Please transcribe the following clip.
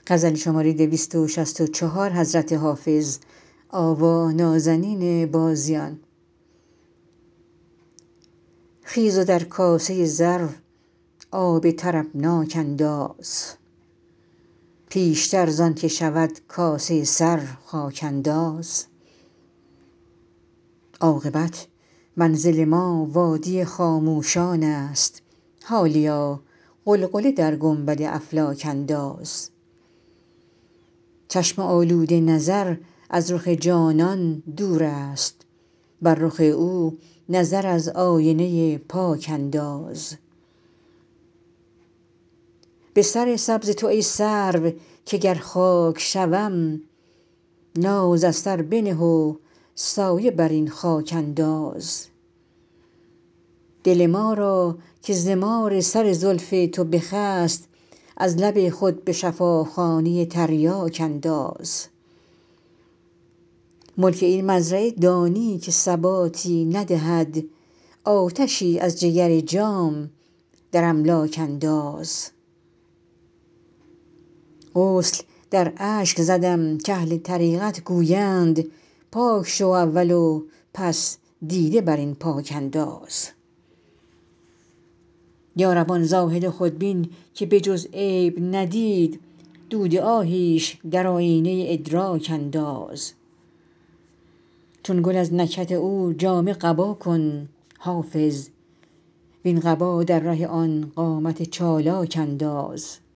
خیز و در کاسه زر آب طربناک انداز پیشتر زان که شود کاسه سر خاک انداز عاقبت منزل ما وادی خاموشان است حالیا غلغله در گنبد افلاک انداز چشم آلوده نظر از رخ جانان دور است بر رخ او نظر از آینه پاک انداز به سر سبز تو ای سرو که گر خاک شوم ناز از سر بنه و سایه بر این خاک انداز دل ما را که ز مار سر زلف تو بخست از لب خود به شفاخانه تریاک انداز ملک این مزرعه دانی که ثباتی ندهد آتشی از جگر جام در املاک انداز غسل در اشک زدم کاهل طریقت گویند پاک شو اول و پس دیده بر این پاک انداز یا رب آن زاهد خودبین که به جز عیب ندید دود آهیش در آیینه ادراک انداز چون گل از نکهت او جامه قبا کن حافظ وین قبا در ره آن قامت چالاک انداز